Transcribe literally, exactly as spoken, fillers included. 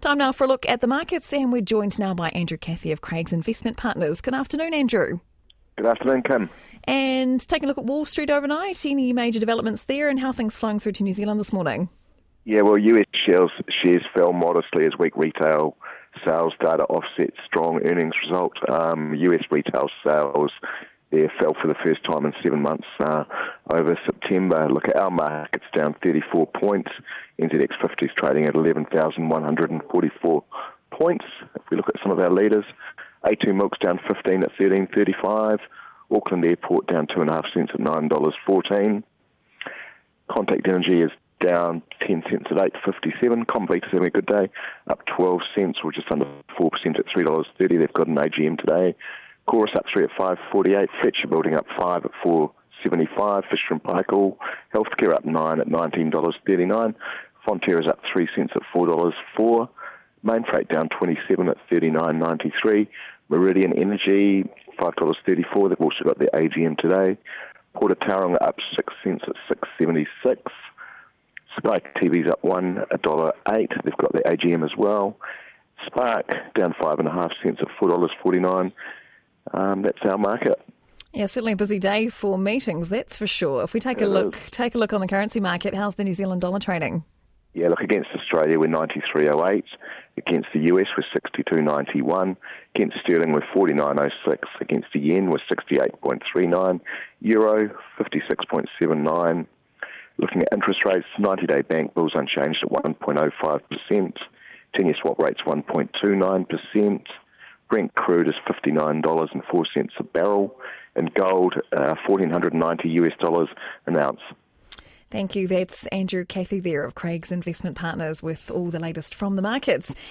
Time now for a look at the markets, and we're joined now by Andrew Cathy of Craigs Investment Partners. Good afternoon, Andrew. Good afternoon, Kim. And taking a look at Wall Street overnight, any major developments there and how things flowing through to New Zealand this morning? Yeah, well, U S shares, shares fell modestly as weak retail sales data offset strong earnings result. Um, U S retail sales there fell for the first time in seven months uh, over September. Look at our markets down thirty-four points. N Z X fifty is trading at eleven thousand one hundred forty-four points. If we look at some of our leaders, A two Milk's down fifteen at thirteen thirty-five. Auckland Airport down two and a half cents at nine dollars fourteen. Contact Energy is down ten cents at eight fifty-seven. Comvita is having a good day, up twelve cents or just under four percent at three dollars thirty. They've got an A G M today. Chorus up three at five forty-eight. Fletcher building up five at four seventy-five. Fisher and Paykel Healthcare up nine at nineteen dollars thirty-nine. Fonterra's up three cents at four dollars four. Mainfreight down twenty-seven at thirty-nine ninety-three. Meridian Energy five dollars thirty-four. They've also got their A G M today. Port of Tauranga up six cents at six seventy-six. Sky T V's up one a dollar eight. They've got their A G M as well. Spark down five and a half cents at four dollars forty-nine. Um, that's our market. Yeah, certainly a busy day for meetings, that's for sure. If we take a It look, is. take a look on the currency market, how's the New Zealand dollar trading? Yeah, look, against Australia we're ninety-three oh eight. Against the U S we're sixty-two ninety-one. Against sterling we're forty-nine oh six. Against the yen we're sixty-eight point three nine. Euro fifty-six point seven nine. Looking at interest rates, ninety-day bank bills unchanged at one point oh five percent. ten-year swap rates one point two nine percent. Brent crude is fifty-nine dollars and four cents a barrel. And gold, uh, one thousand four hundred ninety US dollars an ounce. Thank you. That's Andrew Cathy there of Craigs Investment Partners with all the latest from the markets.